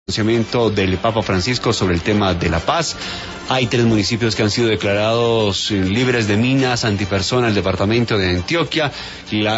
Pronunciamiento del Papa Francisco sobre el tema de la paz. Hay 3 municipios que han sido declarados libres de minas antipersona, el departamento de Antioquia, la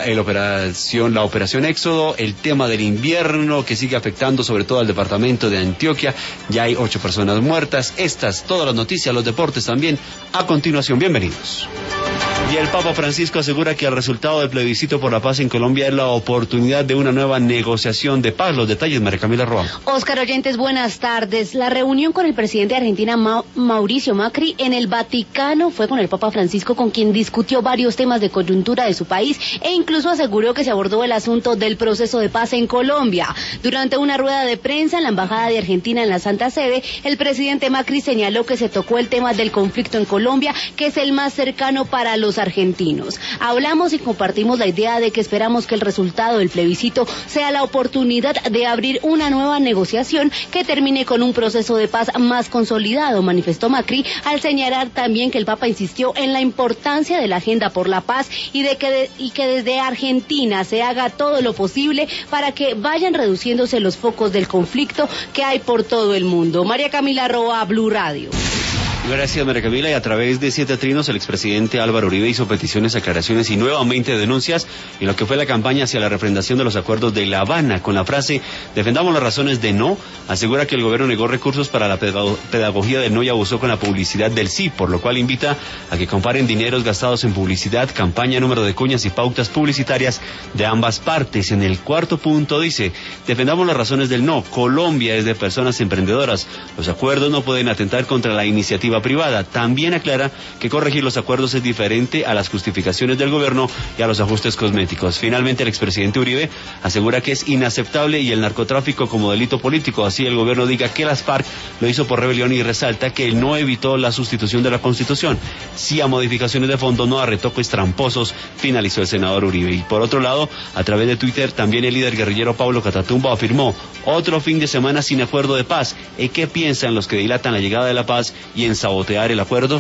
operación Éxodo, el tema del invierno que sigue afectando sobre todo al departamento de Antioquia. Ya hay 8 personas muertas. Estas, todas las noticias, los deportes también, a continuación. Bienvenidos. Y el Papa Francisco asegura que el resultado del plebiscito por la paz en Colombia es la oportunidad de una nueva negociación de paz. Los detalles, María Camila Roa. Óscar Oyentes, buenas tardes. La reunión con el presidente de Argentina, Mauricio Macri, en el Vaticano fue con el Papa Francisco, con quien discutió varios temas de coyuntura de su país e incluso aseguró que se abordó el asunto del proceso de paz en Colombia. Durante una rueda de prensa en la Embajada de Argentina en la Santa Sede, el presidente Macri señaló que se tocó el tema del conflicto en Colombia, que es el más cercano para los argentinos. Hablamos y compartimos la idea de que esperamos que el resultado del plebiscito sea la oportunidad de abrir una nueva negociación que termine con un proceso de paz más consolidado, manifestó Macri, al señalar también que el Papa insistió en la importancia de la agenda por la paz y que desde Argentina se haga todo lo posible para que vayan reduciéndose los focos del conflicto que hay por todo el mundo. María Camila Roa, Blue Radio. Gracias, María Camila. Y a través de 7 Trinos, el expresidente Álvaro Uribe hizo peticiones, aclaraciones y nuevamente denuncias en lo que fue la campaña hacia la refrendación de los acuerdos de La Habana, con la frase "defendamos las razones de no". Asegura que el gobierno negó recursos para la pedagogía del no y abusó con la publicidad del sí, por lo cual invita a que comparen dineros gastados en publicidad, campaña, número de cuñas y pautas publicitarias de ambas partes. En el 4º punto dice: defendamos las razones del no. Colombia es de personas emprendedoras. Los acuerdos no pueden atentar contra la iniciativa privada. También aclara que corregir los acuerdos es diferente a las justificaciones del gobierno y a los ajustes cosméticos. Finalmente, el expresidente Uribe asegura que es inaceptable y el narcotráfico como delito político. Así el gobierno diga que las FARC lo hizo por rebelión y resalta que él no evitó la sustitución de la Constitución. Sí a modificaciones de fondo, no a retoques tramposos, finalizó el senador Uribe. Y por otro lado, a través de Twitter, también el líder guerrillero Pablo Catatumbo afirmó: otro fin de semana sin acuerdo de paz. ¿Y qué piensan los que dilatan la llegada de la paz y en sabotear el acuerdo?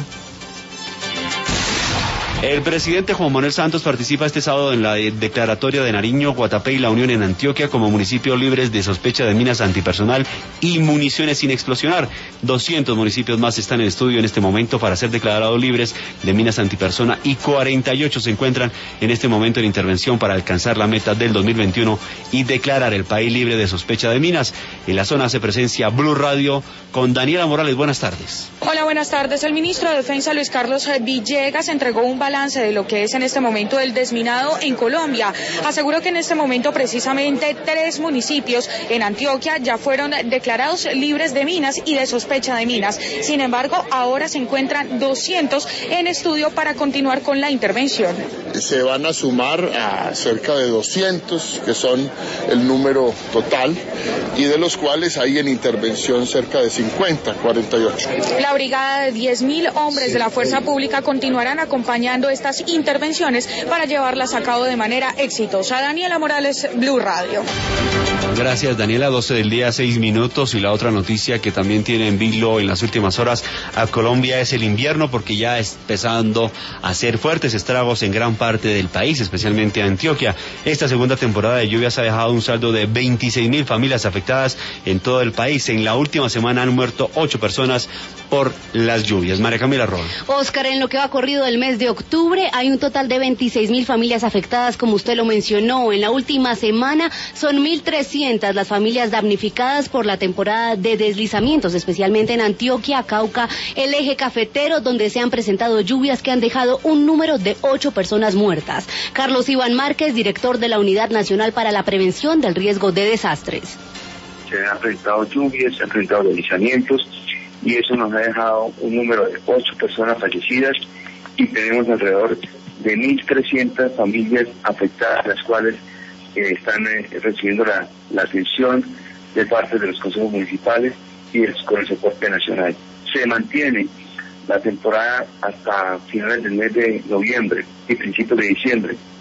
El presidente Juan Manuel Santos participa este sábado en la declaratoria de Nariño, Guatapé y La Unión en Antioquia como municipios libres de sospecha de minas antipersonal y municiones sin explosionar. 200 municipios más están en estudio en este momento para ser declarados libres de minas antipersona y 48 se encuentran en este momento en intervención para alcanzar la meta del 2021 y declarar el país libre de sospecha de minas. En la zona hace presencia Blue Radio con Daniela Morales. Buenas tardes. Hola, buenas tardes. El ministro de Defensa, Luis Carlos Villegas, entregó un balance de lo que es en este momento el desminado en Colombia. Aseguró que en este momento precisamente 3 municipios en Antioquia ya fueron declarados libres de minas y de sospecha de minas. Sin embargo, ahora se encuentran 200 en estudio para continuar con la intervención. Se van a sumar a cerca de 200, que son el número total, y de los cuales hay en intervención cerca de 50, 48. La brigada de 10.000 hombres de la Fuerza Pública continuarán acompañando estas intervenciones para llevarlas a cabo de manera exitosa. Daniela Morales, Blue Radio. Gracias, Daniela. 12 del día, 6 minutos. Y la otra noticia que también tiene en vilo en las últimas horas a Colombia es el invierno, porque ya está empezando a hacer fuertes estragos en gran parte del país, especialmente Antioquia. Esta segunda temporada de lluvias ha dejado un saldo de 26.000 familias afectadas en todo el país. En la última semana han muerto 8 personas por las lluvias. María Camila Roa. Óscar, en lo que va corrido del mes de octubre hay un total de 26.000 familias afectadas, como usted lo mencionó. En la última semana son 1.300 las familias damnificadas por la temporada de deslizamientos, especialmente en Antioquia, Cauca, el eje cafetero, donde se han presentado lluvias que han dejado un número de 8 personas muertas. Carlos Iván Márquez, director de la Unidad Nacional para la Prevención del Riesgo de Desastres. Se han presentado lluvias, se han presentado deslizamientos, y eso nos ha dejado un número de 8 personas fallecidas y tenemos alrededor de 1.300 familias afectadas, las cuales están recibiendo la atención de parte de los consejos municipales y con el soporte nacional. Se mantiene la temporada hasta finales del mes de noviembre y principios de diciembre.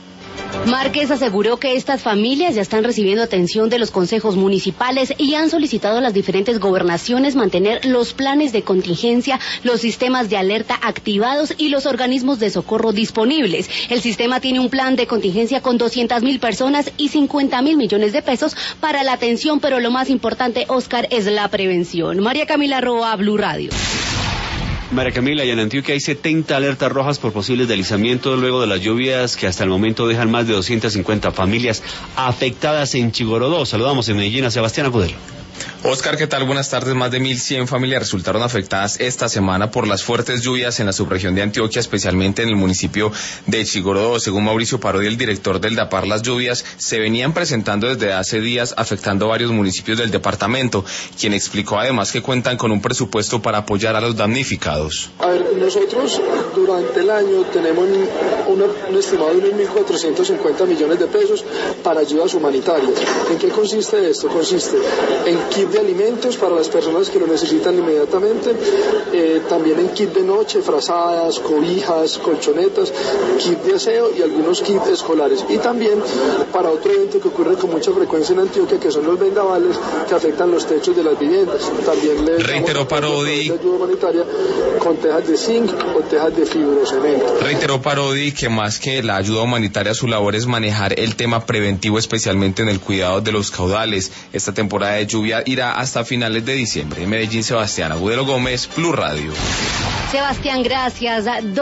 Márquez aseguró que estas familias ya están recibiendo atención de los consejos municipales y han solicitado a las diferentes gobernaciones mantener los planes de contingencia, los sistemas de alerta activados y los organismos de socorro disponibles. El sistema tiene un plan de contingencia con 200.000 personas y 50.000 millones de pesos para la atención, pero lo más importante, Oscar, es la prevención. María Camila Roa, Blue Radio. María Camila, y en Antioquia hay 70 alertas rojas por posibles deslizamientos luego de las lluvias que hasta el momento dejan más de 250 familias afectadas en Chigorodó. Saludamos en Medellín a Sebastián Agudelo. Oscar, ¿qué tal? Buenas tardes. Más de 1.100 familias resultaron afectadas esta semana por las fuertes lluvias en la subregión de Antioquia, especialmente en el municipio de Chigorodó. Según Mauricio Parodi, el director del DAPAR, las lluvias se venían presentando desde hace días, afectando varios municipios del departamento, quien explicó además que cuentan con un presupuesto para apoyar a los damnificados. A ver, nosotros durante el año tenemos un estimado de unos 1.450 millones de pesos para ayudas humanitarias. ¿En qué consiste esto? Consiste en kit de alimentos para las personas que lo necesitan inmediatamente, también en kit de noche, frazadas, cobijas, colchonetas, kit de aseo y algunos kits escolares. Y también para otro evento que ocurre con mucha frecuencia en Antioquia, que son los vendavales que afectan los techos de las viviendas. También les reiteró Parodi ayuda humanitaria con tejas de zinc o tejas de fibrocemento. Reiteró Parodi que más que la ayuda humanitaria, su labor es manejar el tema preventivo, especialmente en el cuidado de los caudales. Esta temporada de lluvia irá hasta finales de diciembre. En Medellín, Sebastián Agudelo Gómez, Blue Radio. Sebastián, gracias.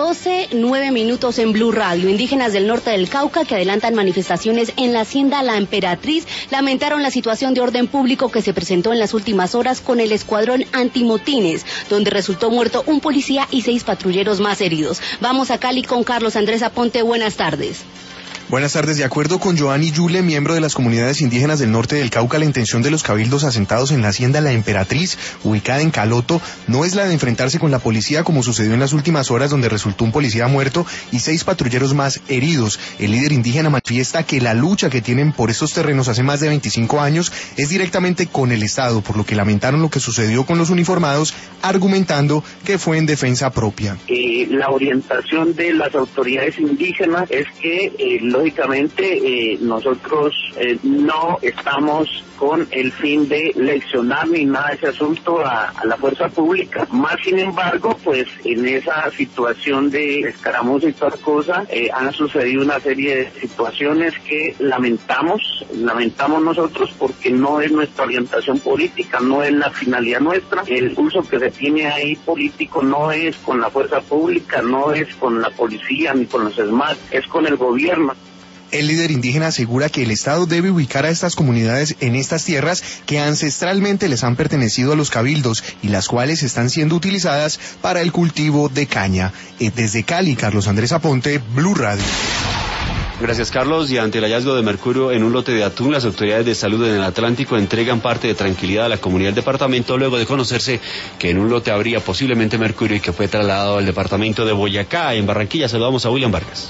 12:09 en Blue Radio. Indígenas del norte del Cauca que adelantan manifestaciones en la hacienda La Emperatriz lamentaron la situación de orden público que se presentó en las últimas horas con el escuadrón antimotines, donde resultó muerto un policía y 6 patrulleros más heridos. Vamos a Cali con Carlos Andrés Aponte. Buenas tardes. Buenas tardes. De acuerdo con Joanny Yule, miembro de las comunidades indígenas del norte del Cauca, la intención de los cabildos asentados en la hacienda La Emperatriz, ubicada en Caloto, no es la de enfrentarse con la policía como sucedió en las últimas horas, donde resultó un policía muerto y 6 patrulleros más heridos. El líder indígena manifiesta que la lucha que tienen por estos terrenos hace más de 25 años es directamente con el Estado, por lo que lamentaron lo que sucedió con los uniformados, argumentando que fue en defensa propia. La orientación de las autoridades indígenas es que lógicamente nosotros no estamos con el fin de leccionar ni nada de ese asunto a la fuerza pública. Más sin embargo, pues en esa situación de escaramuza y toda cosa, han sucedido una serie de situaciones que lamentamos nosotros porque no es nuestra orientación política, no es la finalidad nuestra. El uso que se tiene ahí político no es con la fuerza pública, no es con la policía ni con los ESMAD, es con el gobierno. El líder indígena asegura que el Estado debe ubicar a estas comunidades en estas tierras que ancestralmente les han pertenecido a los cabildos y las cuales están siendo utilizadas para el cultivo de caña. Desde Cali, Carlos Andrés Aponte, Blue Radio. Gracias, Carlos. Y ante el hallazgo de mercurio en un lote de atún, las autoridades de salud en el Atlántico entregan parte de tranquilidad a la comunidad del departamento luego de conocerse que en un lote habría posiblemente mercurio y que fue trasladado al departamento de Boyacá. En Barranquilla saludamos a William Vargas.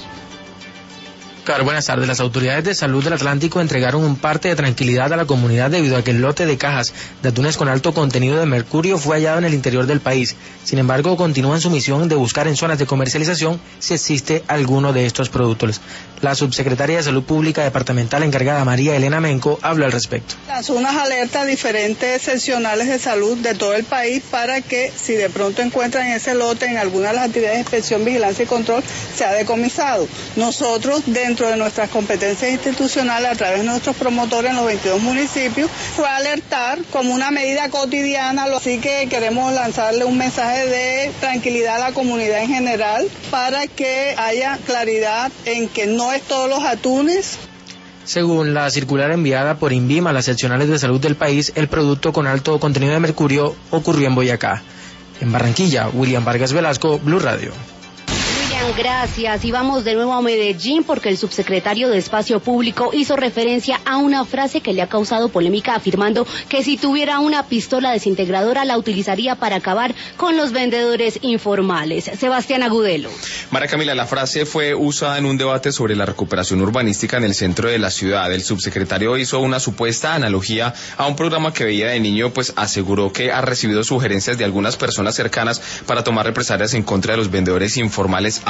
Claro, buenas tardes. Las autoridades de salud del Atlántico entregaron un parte de tranquilidad a la comunidad debido a que el lote de cajas de atunes con alto contenido de mercurio fue hallado en el interior del país. Sin embargo, continúan su misión de buscar en zonas de comercialización si existe alguno de estos productos. La subsecretaria de Salud Pública departamental encargada, María Elena Menco, habla al respecto. Lanzó unas alertas a diferentes seccionales de salud de todo el país para que si de pronto encuentran ese lote en alguna de las actividades de inspección, vigilancia y control, sea decomisado. Nosotros, dentro de nuestras competencias institucionales, a través de nuestros promotores en los 22 municipios, fue alertar como una medida cotidiana, así que queremos lanzarle un mensaje de tranquilidad a la comunidad en general para que haya claridad en que no es todos los atunes. Según la circular enviada por INVIMA a las seccionales de salud del país, el producto con alto contenido de mercurio ocurrió en Boyacá. En Barranquilla, William Vargas Velasco, Blue Radio. Gracias. Y vamos de nuevo a Medellín porque el subsecretario de Espacio Público hizo referencia a una frase que le ha causado polémica, afirmando que si tuviera una pistola desintegradora la utilizaría para acabar con los vendedores informales. Sebastián Agudelo. María Camila, la frase fue usada en un debate sobre la recuperación urbanística en el centro de la ciudad. El subsecretario hizo una supuesta analogía a un programa que veía de niño, pues aseguró que ha recibido sugerencias de algunas personas cercanas para tomar represalias en contra de los vendedores informales a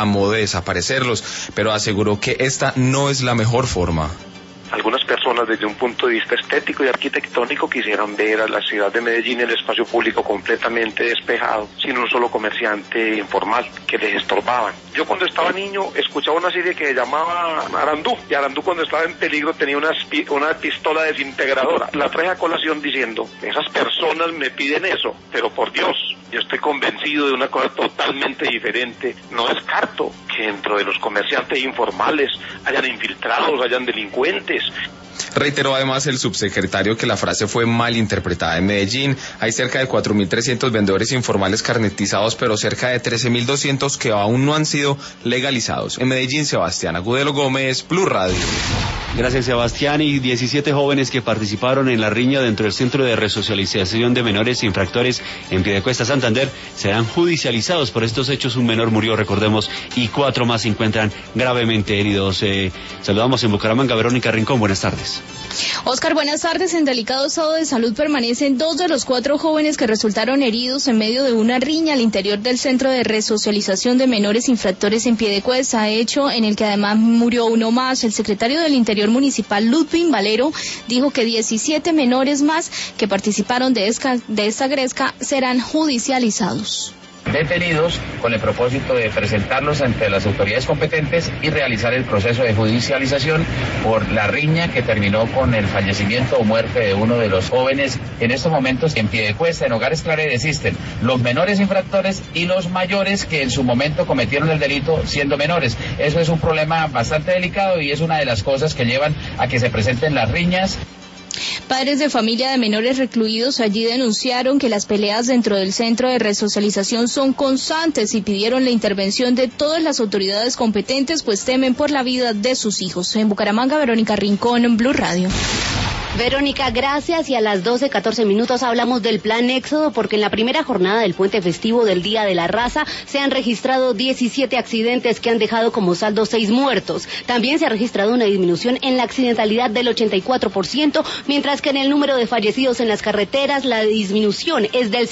a modo de desaparecerlos, pero aseguró que esta no es la mejor forma. Algunas personas desde un punto de vista estético y arquitectónico quisieran ver a la ciudad de Medellín, el espacio público completamente despejado, sin un solo comerciante informal que les estorbaban. Yo cuando estaba niño escuchaba una serie que se llamaba Arandú, y Arandú cuando estaba en peligro tenía una pistola desintegradora. La traje a colación diciendo, esas personas me piden eso, pero por Dios, yo estoy convencido de una cosa totalmente diferente. No descarto que dentro de los comerciantes informales hayan infiltrados, hayan delincuentes. Reiteró además el subsecretario que la frase fue mal interpretada. En Medellín hay cerca de 4.300 vendedores informales carnetizados, pero cerca de 13.200 que aún no han sido legalizados. En Medellín, Sebastián Agudelo Gómez, Blue Radio. Gracias, Sebastián. Y 17 jóvenes que participaron en la riña dentro del Centro de Resocialización de Menores Infractores en Piedecuesta, Santander, serán judicializados por estos hechos. Un menor murió, recordemos, y 4 más se encuentran gravemente heridos. Saludamos en Bucaramanga, Verónica Rincón, buenas tardes. Oscar, buenas tardes. En delicado estado de salud permanecen 2 de los 4 jóvenes que resultaron heridos en medio de una riña al interior del Centro de Resocialización de Menores Infractores en Piedecuesta, hecho en el que además murió uno más. El secretario del Interior Municipal, Ludwig Valero, dijo que 17 menores más que participaron de esta gresca serán judicializados. Detenidos con el propósito de presentarlos ante las autoridades competentes y realizar el proceso de judicialización por la riña que terminó con el fallecimiento o muerte de uno de los jóvenes. En estos momentos en Piedecuesta, en Hogares Claret, existen los menores infractores y los mayores que en su momento cometieron el delito siendo menores. Eso es un problema bastante delicado y es una de las cosas que llevan a que se presenten las riñas. Padres de familia de menores recluidos allí denunciaron que las peleas dentro del centro de resocialización son constantes y pidieron la intervención de todas las autoridades competentes, pues temen por la vida de sus hijos. En Bucaramanga, Verónica Rincón, Blue Radio. Verónica, gracias. Y a las 12:14 hablamos del Plan Éxodo, porque en la primera jornada del puente festivo del Día de la Raza se han registrado 17 accidentes que han dejado como saldo 6 muertos. También se ha registrado una disminución en la accidentalidad del 84%, mientras que en el número de fallecidos en las carreteras la disminución es del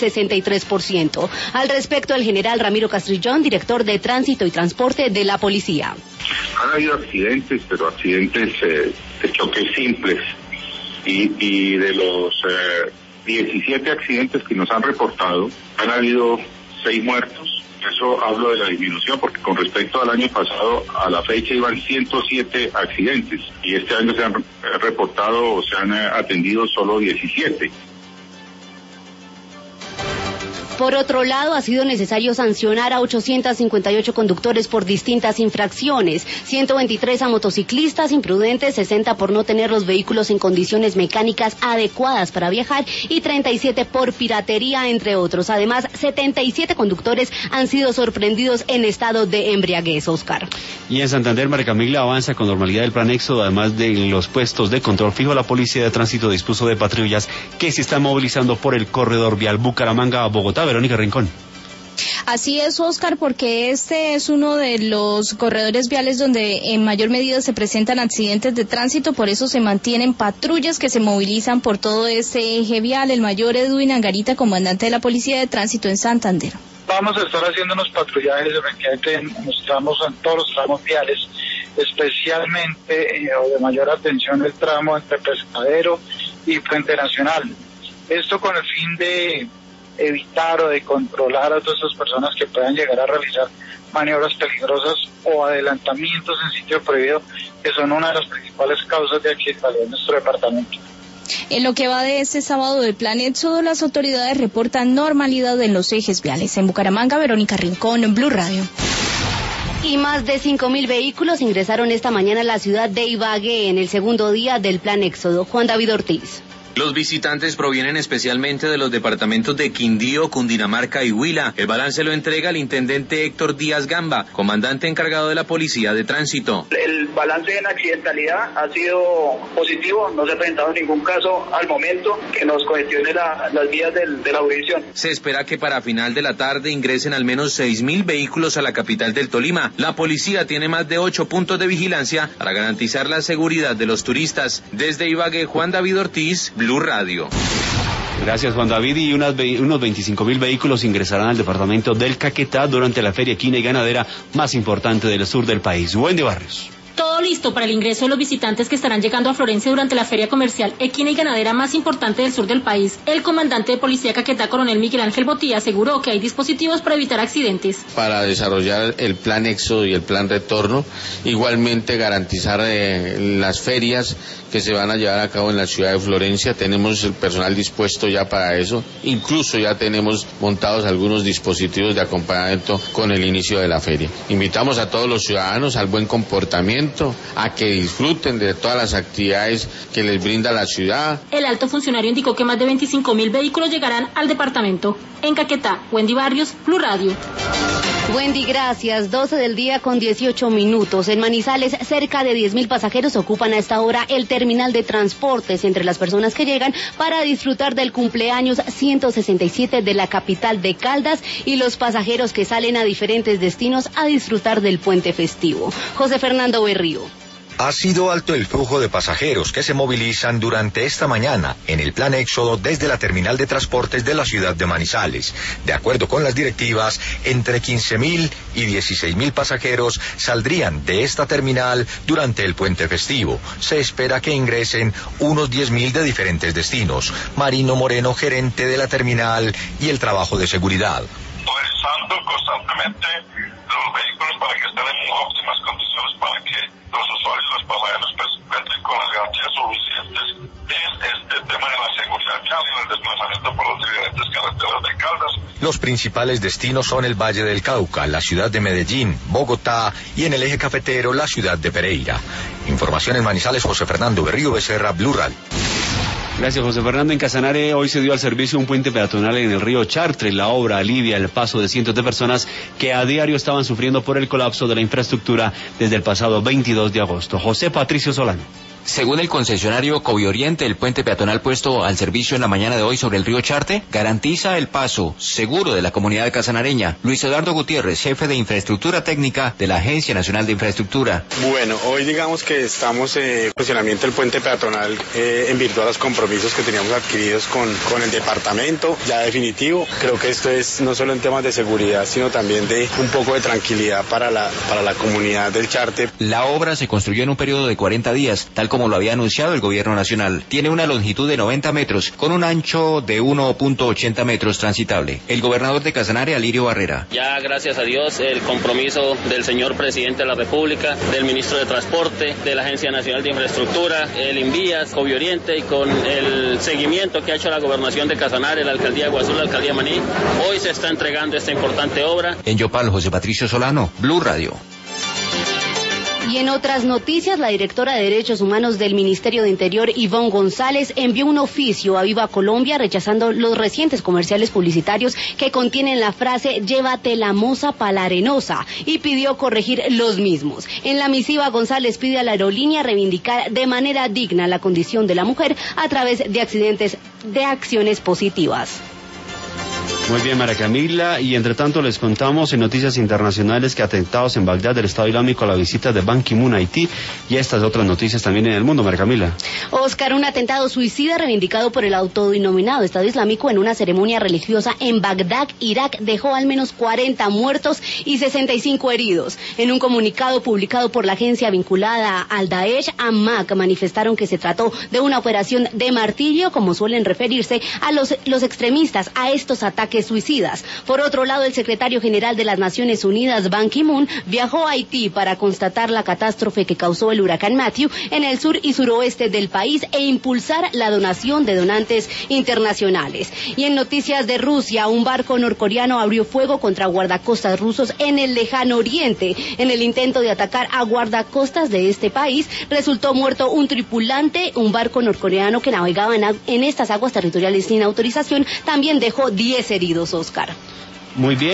63%. Al respecto, el general Ramiro Castrillón, director de Tránsito y Transporte de la Policía. Han habido accidentes, pero accidentes de choques simples. Y de los 17 accidentes que nos han reportado, han habido 6 muertos. Eso hablo de la disminución, porque con respecto al año pasado, a la fecha iban 107 accidentes, y este año se han reportado o se han atendido solo 17. Por otro lado, ha sido necesario sancionar a 858 conductores por distintas infracciones, 123 a motociclistas imprudentes, 60 por no tener los vehículos en condiciones mecánicas adecuadas para viajar y 37 por piratería, entre otros. Además, 77 conductores han sido sorprendidos en estado de embriaguez, Oscar. Y en Santander, María Camila, avanza con normalidad el Plan Éxodo. Además de los puestos de control fijo, la Policía de Tránsito dispuso de patrullas que se están movilizando por el corredor vial Bucaramanga a Bogotá. Verónica Rincón. Así es, Oscar, porque este es uno de los corredores viales donde en mayor medida se presentan accidentes de tránsito, por eso se mantienen patrullas que se movilizan por todo este eje vial. El mayor Edwin Angarita, comandante de la Policía de Tránsito en Santander. Vamos a estar haciendo unos patrullajes en todos los tramos viales, especialmente de mayor atención el tramo entre Pescadero y Puente Nacional. Esto con el fin de evitar o de controlar a todas esas personas que puedan llegar a realizar maniobras peligrosas o adelantamientos en sitio prohibido, que son una de las principales causas de accidentalidad en nuestro departamento. En lo que va de este sábado del Plan Éxodo, las autoridades reportan normalidad en los ejes viales. En Bucaramanga, Verónica Rincón, Blue Radio. Y más de 5.000 vehículos ingresaron esta mañana a la ciudad de Ibagué en el segundo día del Plan Éxodo. Juan David Ortiz. Los visitantes provienen especialmente de los departamentos de Quindío, Cundinamarca y Huila. El balance lo entrega el intendente Héctor Díaz Gamba, comandante encargado de la Policía de Tránsito. El balance en accidentalidad ha sido positivo, no se ha presentado ningún caso al momento que nos congestione las vías de la jurisdicción. Se espera que para final de la tarde ingresen al menos 6.000 vehículos a la capital del Tolima. La policía tiene más de 8 puntos de vigilancia para garantizar la seguridad de los turistas. Desde Ibagué, Juan David Ortiz, Blue Radio. Gracias, Juan David. Y unos 25.000 vehículos ingresarán al departamento del Caquetá durante la feria equina y ganadera más importante del sur del país. Wendy Barrios. Todo listo para el ingreso de los visitantes que estarán llegando a Florencia durante la feria comercial equina y ganadera más importante del sur del país. El comandante de policía Caquetá, coronel Miguel Ángel Botía, aseguró que hay dispositivos para evitar accidentes. Para desarrollar el plan éxodo y el plan retorno, igualmente garantizar las ferias que se van a llevar a cabo en la ciudad de Florencia. Tenemos el personal dispuesto ya para eso, incluso ya tenemos montados algunos dispositivos de acompañamiento con el inicio de la feria. Invitamos a todos los ciudadanos al buen comportamiento, a que disfruten de todas las actividades que les brinda la ciudad. El alto funcionario indicó que más de 25.000 vehículos llegarán al departamento. En Caquetá, Wendy Barrios, Blue Radio. Wendy, gracias. 12 del día con 18 minutos. En Manizales, cerca de 10.000 pasajeros ocupan a esta hora el terminal de transportes entre las personas que llegan para disfrutar del cumpleaños 167 de la capital de Caldas y los pasajeros que salen a diferentes destinos a disfrutar del puente festivo. José Fernando Berrío. Ha sido alto el flujo de pasajeros que se movilizan durante esta mañana en el plan éxodo desde la terminal de transportes de la ciudad de Manizales. De acuerdo con las directivas, entre 15.000 y 16.000 pasajeros saldrían de esta terminal durante el puente festivo. Se espera que ingresen unos 10.000 de diferentes destinos. Marino Moreno, gerente de la terminal y el trabajo de seguridad. Revisando constantemente los vehículos para que estén en óptimas condiciones para que los usuarios y los pasajeros pues cuenten con las garantías suficientes en este tema de la seguridad vial y el desplazamiento por las diferentes carreteras de Caldas. Los principales destinos son el Valle del Cauca, la ciudad de Medellín, Bogotá y en el eje cafetero la ciudad de Pereira. Información en Manizales, José Fernando Berrío Becerra, Blue Radio. Gracias, José Fernando. En Casanare hoy se dio al servicio un puente peatonal en el río Chartre. La obra alivia el paso de cientos de personas que a diario estaban sufriendo por el colapso de la infraestructura desde el pasado 22 de agosto. José Patricio Solano. Según el concesionario Covioriente, el puente peatonal puesto al servicio en la mañana de hoy sobre el río Charte garantiza el paso seguro de la comunidad cazanareña. Luis Eduardo Gutiérrez, jefe de infraestructura técnica de la Agencia Nacional de Infraestructura. Bueno, hoy digamos que estamos en funcionamiento del puente peatonal en virtud a los compromisos que teníamos adquiridos con el departamento, ya definitivo. Creo que esto es no solo en temas de seguridad, sino también de un poco de tranquilidad para la comunidad del Charte. La obra se construyó en un periodo de 40 días, tal como lo había anunciado el gobierno nacional. Tiene una longitud de 90 metros, con un ancho de 1.80 metros transitable. El gobernador de Casanare, Alirio Barrera. Ya gracias a Dios, el compromiso del señor presidente de la República, del ministro de Transporte, de la Agencia Nacional de Infraestructura, el Invías, Covioriente y con el seguimiento que ha hecho la gobernación de Casanare, la alcaldía de Guazú, la alcaldía de Maní, hoy se está entregando esta importante obra. En Yopal, José Patricio Solano, Blue Radio. Y en otras noticias, la directora de Derechos Humanos del Ministerio de Interior, Ivonne González, envió un oficio a Viva Colombia rechazando los recientes comerciales publicitarios que contienen la frase "llévate la moza pa' la arenosa" y pidió corregir los mismos. En la misiva, González pide a la aerolínea reivindicar de manera digna la condición de la mujer a través de acciones positivas. Muy bien, María Camila, y entre tanto les contamos en noticias internacionales que atentados en Bagdad del Estado Islámico a la visita de Ban Ki-moon a Haití y estas otras noticias también en el mundo, María Camila. Oscar, un atentado suicida reivindicado por el autodenominado Estado Islámico en una ceremonia religiosa en Bagdad, Irak, dejó al menos 40 muertos y 65 heridos. En un comunicado publicado por la agencia vinculada al Daesh, AMAC, manifestaron que se trató de una operación de martirio, como suelen referirse a los extremistas a estos ataques suicidas. Por otro lado, el secretario general de las Naciones Unidas, Ban Ki-moon, viajó a Haití para constatar la catástrofe que causó el huracán Matthew en el sur y suroeste del país e impulsar la donación de donantes internacionales. Y en noticias de Rusia, un barco norcoreano abrió fuego contra guardacostas rusos en el lejano oriente. En el intento de atacar a guardacostas de este país, resultó muerto un tripulante. Un barco norcoreano que navegaba en estas aguas territoriales sin autorización también dejó 10 heridos, Oscar. Muy bien.